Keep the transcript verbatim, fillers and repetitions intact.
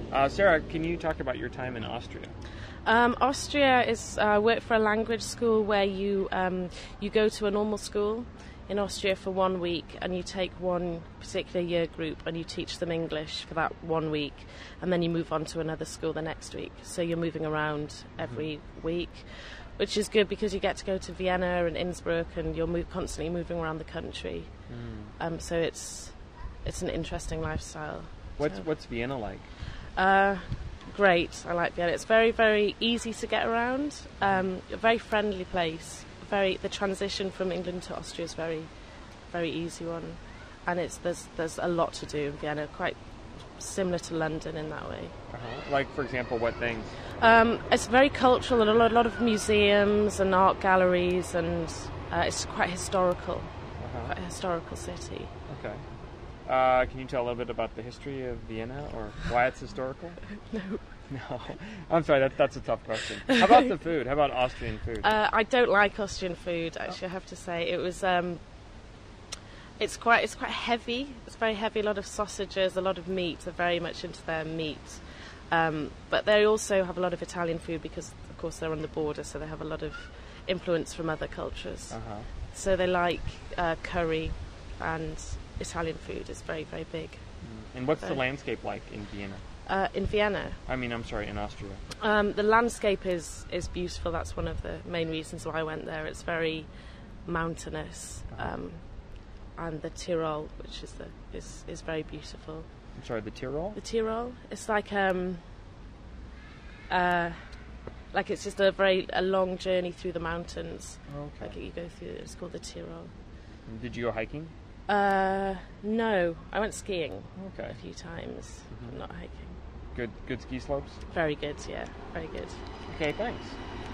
Uh, Sarah, can you talk about your time in Austria? Um, Austria is uh, I work for a language school where you um, you go to a normal school in Austria for one week and you take one particular year group and you teach them English for that one week, and then you move on to another school the next week. So you're moving around every mm-hmm. week, which is good because you get to go to Vienna and Innsbruck and you're move, constantly moving around the country. Mm. Um, so it's it's an interesting lifestyle. What's so. what's Vienna like? Uh, great. I like Vienna. It's very, very easy to get around. Um, a very friendly place. Very the transition from England to Austria is very, very easy one, and it's there's there's a lot to do in Vienna. Quite similar to London in that way. Uh-huh. Like, for example, what things? Um, it's very cultural and a lot, a lot of museums and art galleries, and uh, it's quite historical. Uh-huh. Quite a historical city. Okay. Uh, can you tell a little bit about the history of Vienna or why it's historical? No. No. I'm sorry, that, that's a tough question. How about the food? How about Austrian food? Uh, I don't like Austrian food, actually, I have to say. It was... Um, it's quite it's quite heavy. It's very heavy, a lot of sausages, a lot of meat. They're very much into their meat. Um, but they also have a lot of Italian food because, of course, they're on the border, so they have a lot of influence from other cultures. Uh-huh. So they like uh, curry, and Italian food is very, very big. Mm. And what's so, the landscape like in Vienna? Uh, in Vienna? I mean, I'm sorry, in Austria. Um, the landscape is, is beautiful. That's one of the main reasons why I went there. It's very mountainous. Uh-huh. Um, and the Tyrol, which is the is, is very beautiful. I'm sorry, the Tyrol? The Tyrol. It's like um, uh, like it's just a very a long journey through the mountains. Okay. Like you go through. It's called the Tyrol. Did you go hiking? Uh, no, I went skiing. Okay. A few times, mm-hmm. but not hiking. Good, good ski slopes. Very good. Yeah, very good. Okay, thanks.